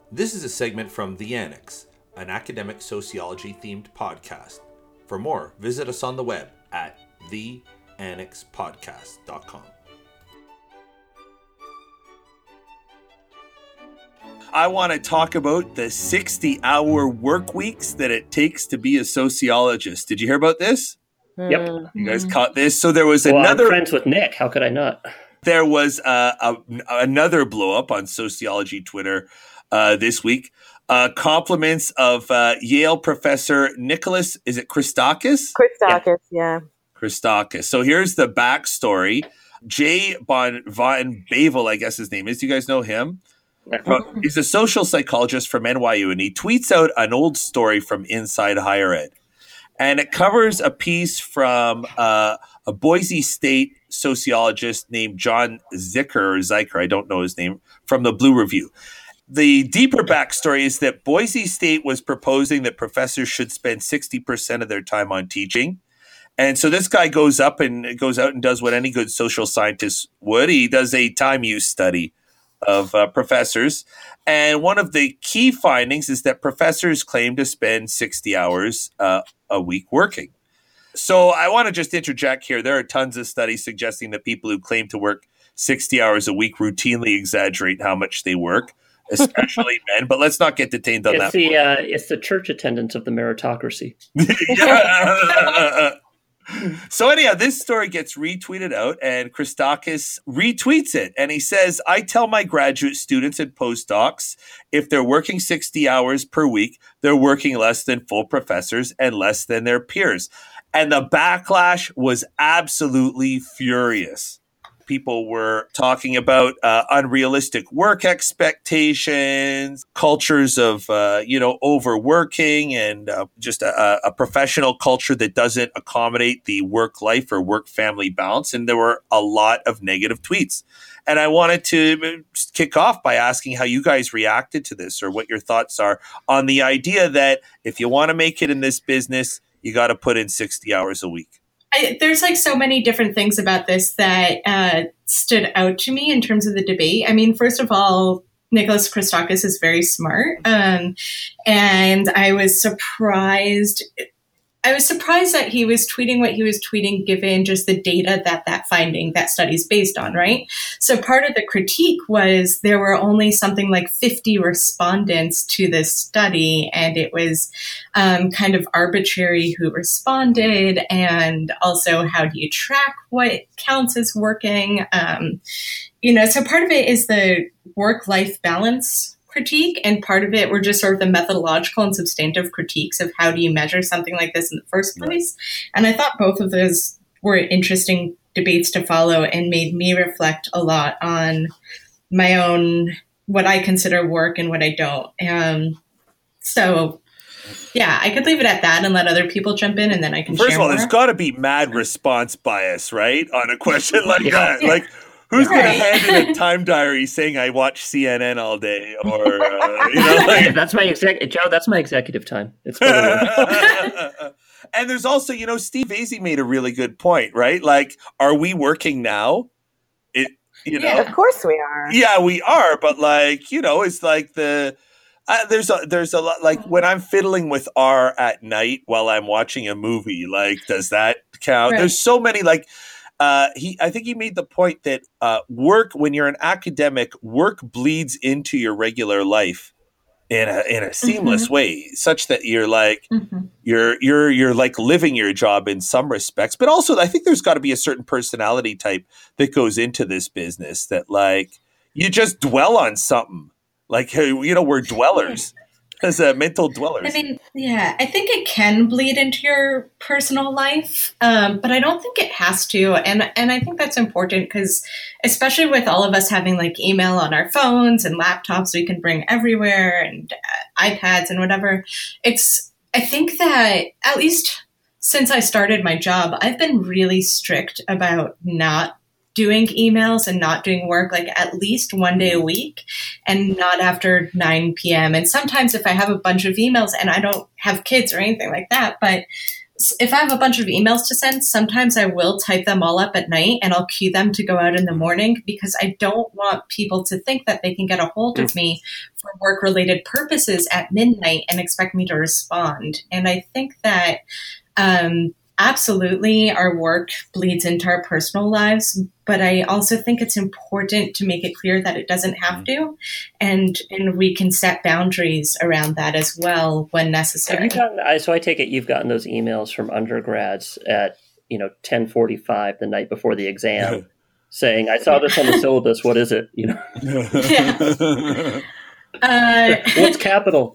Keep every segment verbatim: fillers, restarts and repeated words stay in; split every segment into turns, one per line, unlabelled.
This is a segment from The Annex, an academic sociology-themed podcast. For more, visit us on the web at the annex podcast dot com.
I want to talk about the sixty-hour work weeks that it takes to be a sociologist. Did you hear about this?
Yep.
You guys caught this? So there was
well,
another...
I'm friends with Nick. How could I not?
There was uh, a, another blow-up on sociology Twitter uh, this week. Uh, compliments of uh, Yale professor Nicholas, is it Christakis?
Christakis, yeah. yeah.
Christakis. So here's the backstory. Jay Bon, Von Bavel, I guess his name is. Do you guys know him? He's a social psychologist from N Y U, and he tweets out an old story from Inside Higher Ed. And it covers a piece from uh, a Boise State sociologist named John Zicker, or Ziker, I don't know his name, from the Blue Review. The deeper backstory is that Boise State was proposing that professors should spend sixty percent of their time on teaching. And so this guy goes up and goes out and does what any good social scientist would. He does a time use study of uh, professors. And one of the key findings is that professors claim to spend sixty hours uh, a week working. So I want to just interject here. There are tons of studies suggesting that people who claim to work sixty hours a week routinely exaggerate how much they work, especially men. But let's not get detained on
it's
that.
The, uh, it's the church attendance of the meritocracy.
So anyhow, this story gets retweeted out and Christakis retweets it. And he says, I tell my graduate students and postdocs, if they're working sixty hours per week, they're working less than full professors and less than their peers. And the backlash was absolutely furious. People were talking about uh, unrealistic work expectations, cultures of, uh, you know, overworking, and uh, just a, a professional culture that doesn't accommodate the work-life or work-family balance. And there were a lot of negative tweets. And I wanted to kick off by asking how you guys reacted to this, or what your thoughts are on the idea that if you want to make it in this business, you got to put in sixty hours a week.
I, there's like so many different things about this that uh, stood out to me in terms of the debate. I mean, first of all, Nicholas Christakis is very smart. Um, and I was surprised. I was surprised that he was tweeting what he was tweeting, given just the data that that finding, that study is based on, right? So part of the critique was there were only something like fifty respondents to this study, and it was um, kind of arbitrary who responded, and also how do you track what counts as working? Um, you know, so part of it is the work-life balance critique, and part of it were just sort of the methodological and substantive critiques of how do you measure something like this in the first place. And I thought both of those were interesting debates to follow and made me reflect a lot on my own, what I consider work and what I don't. Um, so yeah, I could leave it at that and let other people jump in, and then I can
First
share
of all,
more.
there's got to be mad response bias, right? On a question like
Yeah.
that.
Yeah.
Like, who's
Right.
going to hand in a time diary saying I watch C N N all day, or uh, you know, like,
that's my exec- Joe. That's my executive time. It's totally
and there's also, you know, Steve Vasey made a really good point, right? Like, are we working now? It, you know,
Yeah.
Of course we are.
yeah, we are, but like, you know, it's like the uh, there's a there's a lot, like when I'm fiddling with R at night while I'm watching a movie. Like, does that count?
Right.
There's so many like. Uh, he, I think he made the point that uh, work, when you're an academic, work bleeds into your regular life in a in a seamless
Mm-hmm.
way, such that you're like
Mm-hmm.
you're you're you're like living your job in some respects. But also, I think there's got to be a certain personality type that goes into this business that, like, you just dwell on something. Like, you know, we're dwellers. As uh, mental dwellers.
I mean, yeah, I think it can bleed into your personal life, um, but I don't think it has to. And and I think that's important because, especially with all of us having like email on our phones and laptops we can bring everywhere, and uh, iPads and whatever, it's, I think that at least since I started my job, I've been really strict about not doing emails and not doing work like at least one day a week, and not after nine p.m. And sometimes if I have a bunch of emails and I don't have kids or anything like that, but if I have a bunch of emails to send, sometimes I will type them all up at night and I'll queue them to go out in the morning because I don't want people to think that they can get a hold of me for work-related purposes at midnight and expect me to respond. And I think that um, absolutely our work bleeds into our personal lives, but I also think it's important to make it clear that it doesn't have to, and and we can set boundaries around that as well when necessary.
Have you gotten, I, so I take it you've gotten those emails from undergrads at, you know, ten forty-five the night before the exam saying, I saw this on the syllabus, what is it? You know,
Yeah. Uh,
what's capital?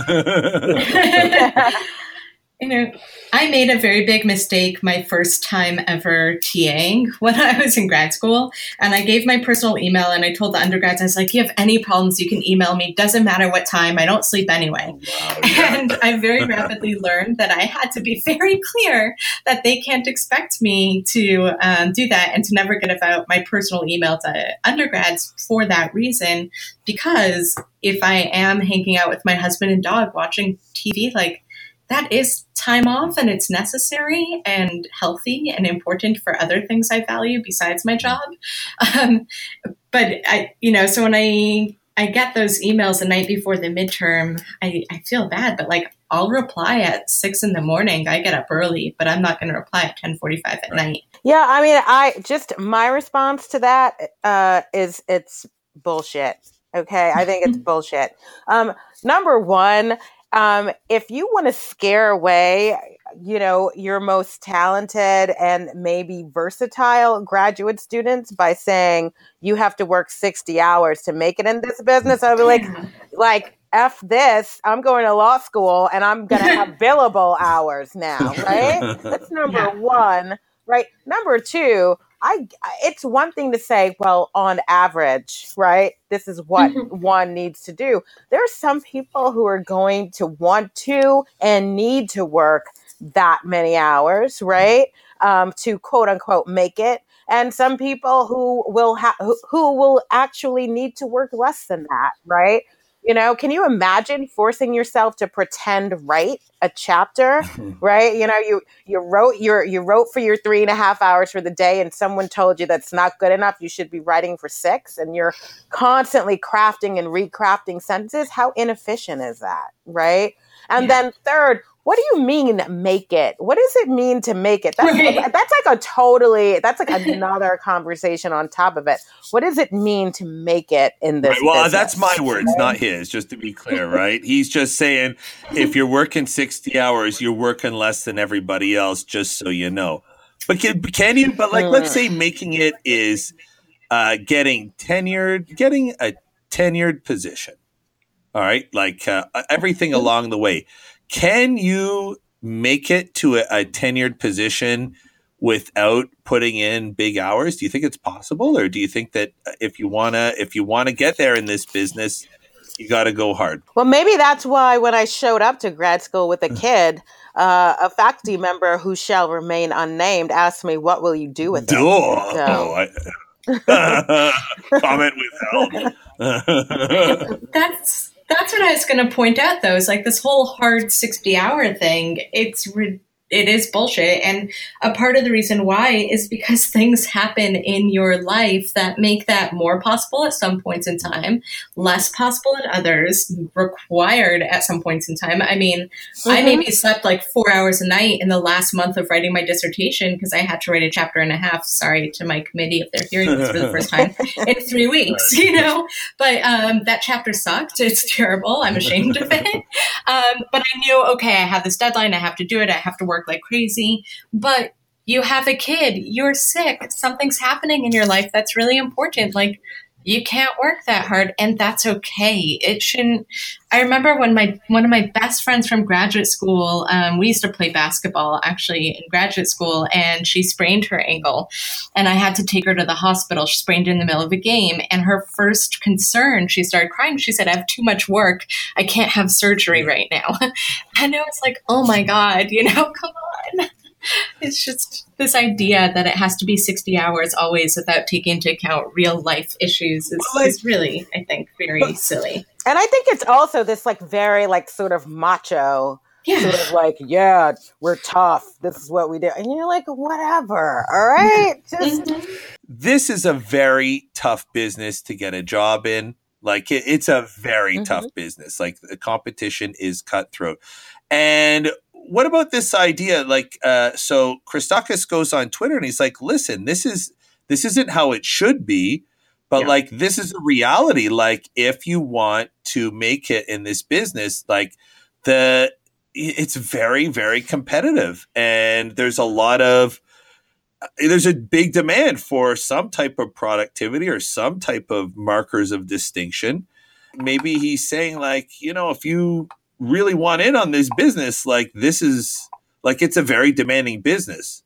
I, you know, I made a very big mistake my first time ever TAing when I was in grad school. And I gave my personal email and I told the undergrads, I was like, if you have any problems, you can email me. Doesn't matter what time. I don't sleep anyway. Wow, yeah. And I very rapidly learned that I had to be very clear that they can't expect me to um, do that and to never give out my personal email to undergrads for that reason. Because if I am hanging out with my husband and dog watching T V, like, that is time off and it's necessary and healthy and important for other things I value besides my job. Um, but I, you know, so when I, I get those emails the night before the midterm, I, I feel bad, but like I'll reply at six in the morning. I get up early, but I'm not going to reply at ten forty-five at night.
Yeah. I mean, I just, my response to that uh, is it's bullshit. Okay. I think it's bullshit. Um, number one, Um, if you want to scare away, you know, your most talented and maybe versatile graduate students by saying you have to work sixty hours to make it in this business, I'll be like, like, F this, I'm going to law school and I'm going to have billable hours now, right? That's number yeah. one, right? Number two, I, it's one thing to say, well, on average, right? This is what mm-hmm. one needs to do. There are some people who are going to want to and need to work that many hours, right? Um, to quote unquote make it. And some people who will ha- who, who will actually need to work less than that, right? You know, can you imagine forcing yourself to pretend write a chapter, right? You know, you you wrote your you wrote for your three and a half hours for the day, and someone told you that's not good enough. You should be writing for six, and you're constantly crafting and recrafting sentences. How inefficient is that, right? And yeah. then third, what do you mean make it? What does it mean to make it? That's, right. that's like a totally, that's like another conversation on top of it. What does it mean to make it in this
right, Well,
business?
That's my words, right? Not his, just to be clear, right? He's just saying if you're working sixty hours, you're working less than everybody else, just so you know. But can, can you, but like, mm. let's say making it is uh, getting tenured, getting a tenured position. All right. Like uh, everything along the way. Can you make it to a, a tenured position without putting in big hours? Do you think it's possible, or do you think that if you wanna if you wanna get there in this business, you got to go hard?
Well, maybe that's why when I showed up to grad school with a kid, uh, a faculty member who shall remain unnamed asked me, "What will you do with it?"
Oh, so. I, comment withheld.
That's. That's what I was going to point out, though, is like this whole hard sixty hour thing. It's re- it is bullshit. And a part of the reason why is because things happen in your life that make that more possible at some points in time, less possible at others, required at some points in time. I mean, mm-hmm. I maybe slept like four hours a night in the last month of writing my dissertation because I had to write a chapter and a half, sorry to my committee if they're hearing this for the first time, in three weeks, you know? But um, that chapter sucked. It's terrible. I'm ashamed of it. Um, but I knew, okay, I have this deadline. I have to do it. I have to work like crazy. But you have a kid, you're sick, something's happening in your life that's really important. Like, you can't work that hard, and that's okay. It shouldn't. I remember when my one of my best friends from graduate school, um, we used to play basketball actually in graduate school, and she sprained her ankle, and I had to take her to the hospital. She sprained in the middle of a game, and her first concern, she started crying. She said, "I have too much work. I can't have surgery right now." And I was like, "Oh my God, you know, come on." It's just this idea that it has to be sixty hours always without taking into account real life issues is, like, is really, I think, very silly.
And I think it's also this like very like sort of macho
Yeah.
sort of like, yeah, we're tough. This is what we do. And you're like, whatever. All right. Just
Mhm.
This is a very tough business to get a job in. Like it, it's a very
Mhm.
tough business. Like the competition is cutthroat. And what about this idea? Like, uh, so Christakis goes on Twitter and he's like, listen, this is, this isn't how it should be, but
Yeah.
like, this is a reality. Like if you want to make it in this business, like the, it's very, very competitive and there's a lot of, there's a big demand for some type of productivity or some type of markers of distinction. Maybe he's saying like, you know, if you really want in on this business, like this is like, it's a very demanding business.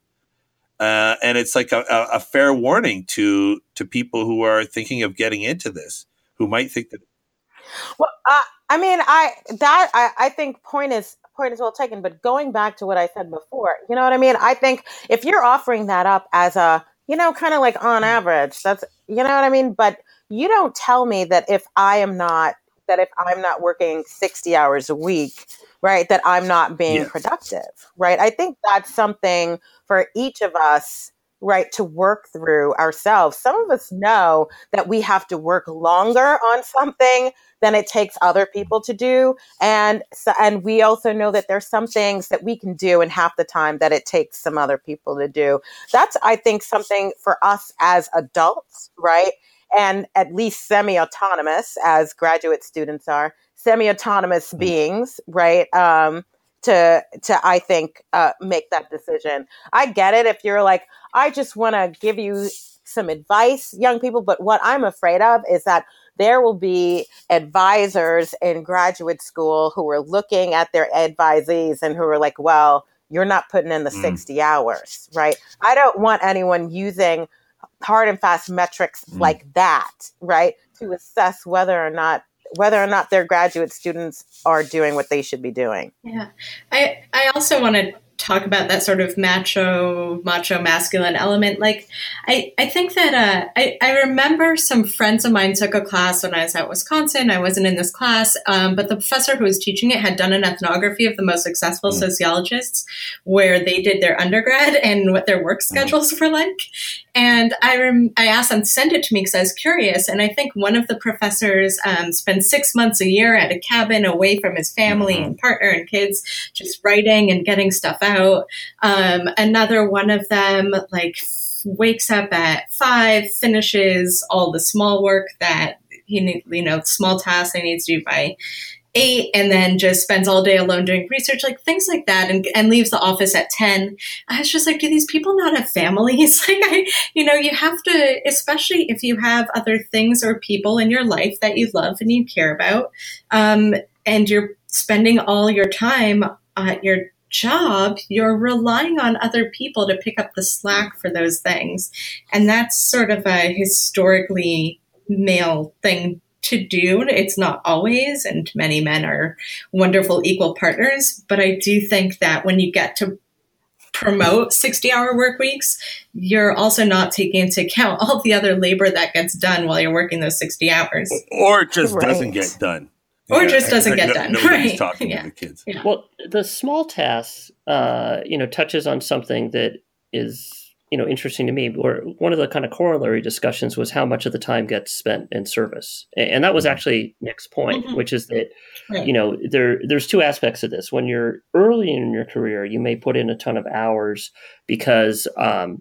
Uh, and it's like a, a, a fair warning to, to people who are thinking of getting into this, who might think that.
Well, uh, I mean, I that I, I think point is point is well taken. But going back to what I said before, you know what I mean? I think if you're offering that up as a, you know, kind of like on average, that's, you know what I mean? But you don't tell me that if I am not, that if I'm not working sixty hours a week, right, that I'm not being
Yeah.
productive, right? I think that's something for each of us, right, to work through ourselves. Some of us know that we have to work longer on something than it takes other people to do. And so, and we also know that there's some things that we can do in half the time that it takes some other people to do. That's, I think, something for us as adults, right? And at least semi-autonomous, as graduate students are, semi-autonomous
Mm.
beings, right? Um, to, to I think, uh, make that decision. I get it if you're like, I just want to give you some advice, young people. But what I'm afraid of is that there will be advisors in graduate school who are looking at their advisees and who are like, well, you're not putting in the
Mm.
sixty hours, right? I don't want anyone using hard and fast metrics
Mm.
like that, right, to assess whether or not whether or not their graduate students are doing what they should be doing.
Yeah. I, I also want to talk about that sort of macho, macho masculine element. Like, I, I think that uh, I, I remember some friends of mine took a class when I was at Wisconsin. I wasn't in this class, um, but the professor who was teaching it had done an ethnography of the most successful
Mm.
sociologists where they did their undergrad and what their work schedules were like. And I rem- I asked them to send it to me because I was curious. And I think one of the professors um, spent six months a year at a cabin away from his family
Mhm.
and partner and kids, just writing and getting stuff out. Um, another one of them, like, f- wakes up at five, finishes all the small work that he need, you know, small tasks he needs to do by eight, and then just spends all day alone doing research, like things like that, and, and leaves the office at ten. I was just like, do these people not have families? Like, I, you know, you have to, especially if you have other things or people in your life that you love and you care about, um, and you're spending all your time at your job, you're relying on other people to pick up the slack for those things. And that's sort of a historically male thing to do. It's not always, and many men are wonderful equal partners. But I do think that when you get to promote sixty hour work weeks, you're also not taking into account all the other labor that gets done while you're working those sixty hours.
Or it just
Right.
doesn't get done.
Or just doesn't get
No-
done.
Nobody's
Right.
talking
Yeah.
to the kids.
Yeah.
Well, the small tasks, uh, you know, touches on something that is, you know, interesting to me. Where one of the kind of corollary discussions was how much of the time gets spent in service, A- and that was actually Nick's point,
Mhm.
which is that
Right.
you know there there's two aspects of this. When you're early in your career, you may put in a ton of hours because um,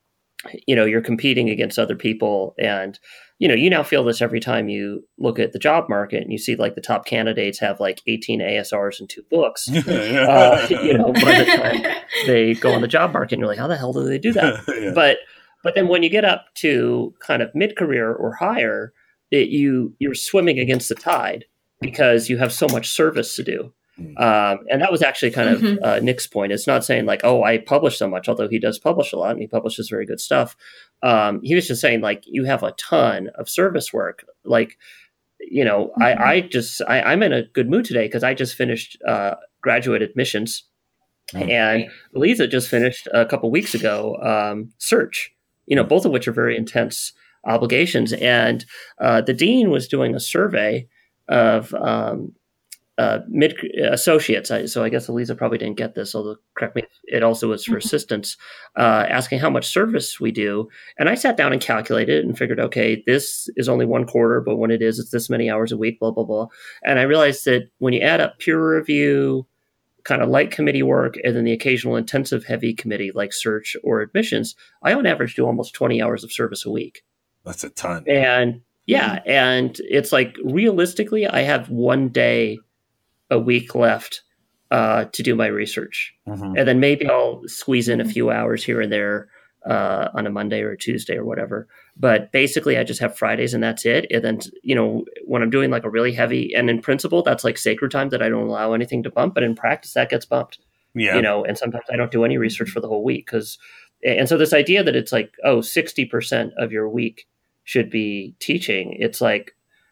you know you're competing against other people, and you know you now feel this every time you look at the job market and you see like the top candidates have like eighteen A S Rs and two books. Uh, you know, by the time they go on the job market, and you're like, how the hell do they do that?
Yeah.
But but then when you get up to kind of mid career or higher, it, you you're swimming against the tide because you have so much service to do.
Mm.
Um, and that was actually kind of
Mhm.
uh, Nick's point. It's not saying like, oh, I publish so much, although he does publish a lot and he publishes very good stuff. Um, he was just saying like, you have a ton of service work. Like, you know,
Mhm.
I, I just, I, I'm in a good mood today because I just finished uh, graduate admissions.
Mm.
And
Right.
Lisa just finished a couple weeks ago um, search, you know, both of which are very intense obligations. And uh, the dean was doing a survey of um, uh, mid associates. I, so I guess Eliza probably didn't get this, although correct me, it also was for assistants, uh, asking how much service we do. And I sat down and calculated and figured, okay, this is only one quarter, but when it is, it's this many hours a week, blah, blah, blah. And I realized that when you add up peer review, kind of light committee work, and then the occasional intensive heavy committee like search or admissions, I on average do almost twenty hours of service a week.
That's a ton.
And yeah, and it's like realistically, I have one day a week left uh, to do my research. Mm-hmm. And then maybe I'll squeeze in a few hours here and there uh, on a Monday or a Tuesday or whatever. But basically I just have Fridays and that's it. And then, you know, when I'm doing like a really heavy, and in principle, that's like sacred time that I don't allow anything to bump, but in practice that gets bumped, yeah. you know, and sometimes I don't do any research for the whole week. Cause, and so this idea that it's like, oh, sixty percent of your week should be teaching. It's like,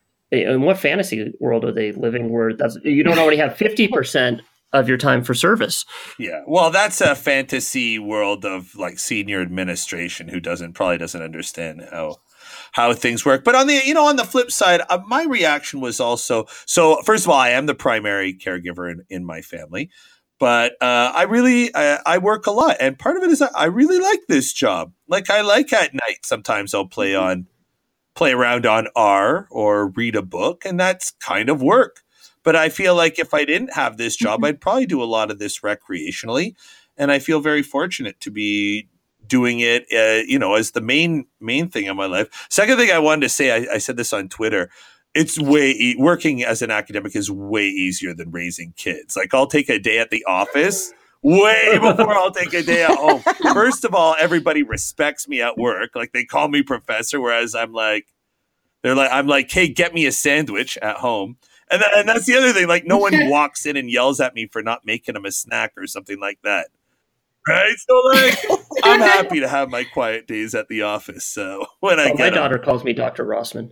in what fantasy world are they living where that's, you don't already have fifty percent of your time for service?
Yeah. Well, that's a fantasy world of like senior administration who doesn't probably doesn't understand how how things work. But on the, you know, on the flip side, uh, my reaction was also, so first of all, I am the primary caregiver in, in my family, but uh, I really, I, I work a lot. And part of it is I, I really like this job. Like I like at night, sometimes I'll play on play around on R or read a book, and that's kind of work. But I feel like if I didn't have this job, I'd probably do a lot of this recreationally. And I feel very fortunate to be doing it, uh, you know, as the main main thing in my life. Second thing I wanted to say, I, I said this on Twitter, it's way, e- working as an academic is way easier than raising kids. Like I'll take a day at the office way before I'll take a day at home. First of all, everybody respects me at work. Like they call me professor, whereas I'm like, they're like, I'm like, hey, get me a sandwich at home. And, that, and that's the other thing. Like no one walks in and yells at me for not making them a snack or something like that. Right. So like, I'm happy to have my quiet days at the office. So when I
oh,
get
my daughter
them.
calls me Doctor Rossman.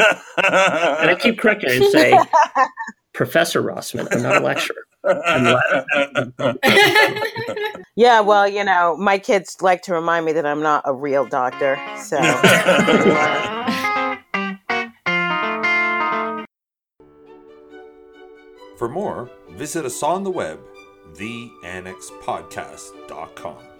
And I keep correcting her and say, Professor Rossman, I'm not a lecturer.
Yeah, well, you know, my kids like to remind me that I'm not a real doctor. So
for more, visit us on the web, the annex podcast dot com.